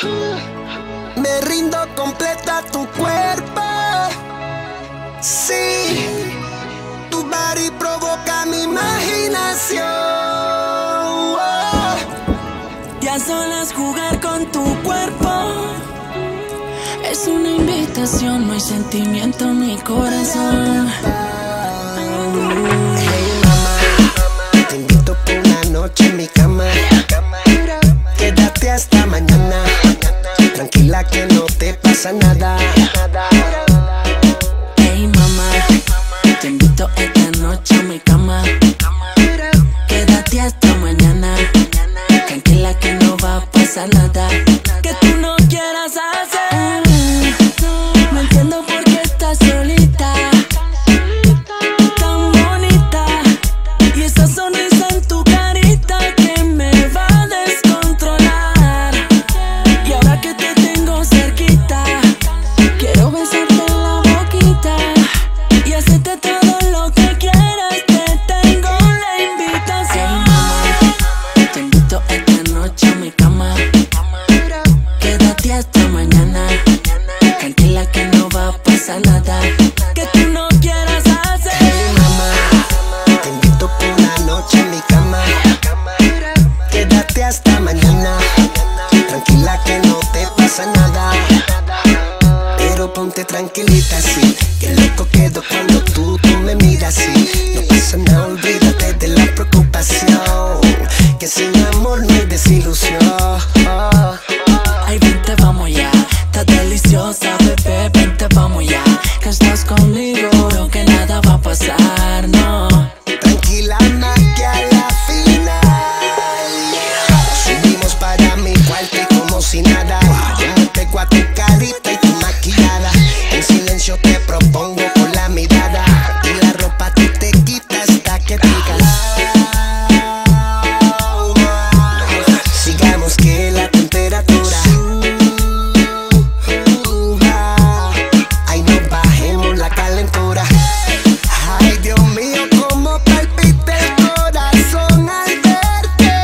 Me rindo completa a tu cuerpo. Sí, tu body provoca mi imaginación. Y a solas jugar con tu cuerpo es una invitación, no hay sentimiento en mi corazón. Hey mamá, te invito por una noche en mi cama. Quédate hasta mañana, tranquila que no te pasa nada. Hey mamá, te invito esta noche a mi cama. Quédate hasta mañana, tranquila que no va a pasar nada. Que tú no quieras hacer. No entiendo por qué estás solita, tan bonita, y esa sonrisa en tu carita que me va a descontrolar. Y ahora que te tengo cerquita, quiero besarte en la boquita y hacerte todo lo que quieras. Te tengo la invitación. Hey mamá, te invito esta noche a mi cama. Quédate hasta mañana, tranquila que no va a pasar nada. Que tú no quieras hacer. Hey mamá, te invito por una noche en mi cama. Quédate hasta mañana, tranquila que no te pasa nada. Pero ponte tranquilita así, que loco quedo cuando tú me miras así. No pasa nada, olvídate de la preocupación, que sin amor no hay desilusión. Ay, vente, vamos ya, estás deliciosa, bebé, vente, vamos ya. Que estás conmigo, creo que nada va a pasar, no. Tranquila más que a la final. Subimos para mi cuarto y como si nada. Yo me pego a tu carita y tu maquillada. En silencio te propongo con la mirada. Y la ropa tú te quitas hasta que digas. Sigamos que la temperatura. Ay, no bajemos la calentura. Ay, Dios mío, cómo palpita el corazón al verte.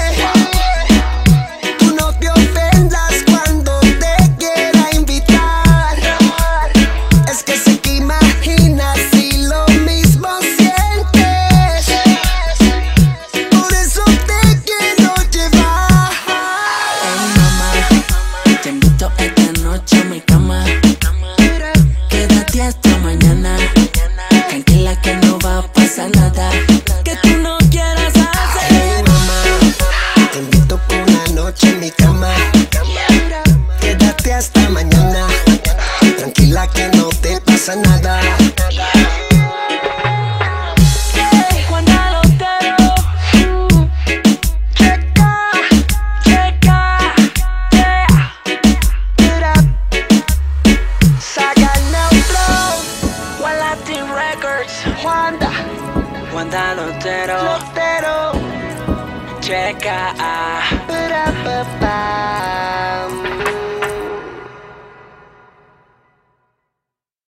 Tú no te ofendas cuando te quiera invitar. Es que sé que imaginas y lo mismo sientes. Por eso te quiero llevar. Hey mamá, te invito esta noche a mi cama. Quédate hasta mañana, tranquila que no va a pasar nada. Que tú no quieras hacer. Hey mamá, te invito por una noche en mi cama. Quédate hasta mañana, tranquila que no te pasa nada. Juana Lotero, checa, yeah. Saga Neutro, One Latin Records, Juanda, Juana Lotero, Lotero, checa. pa, pa, pa.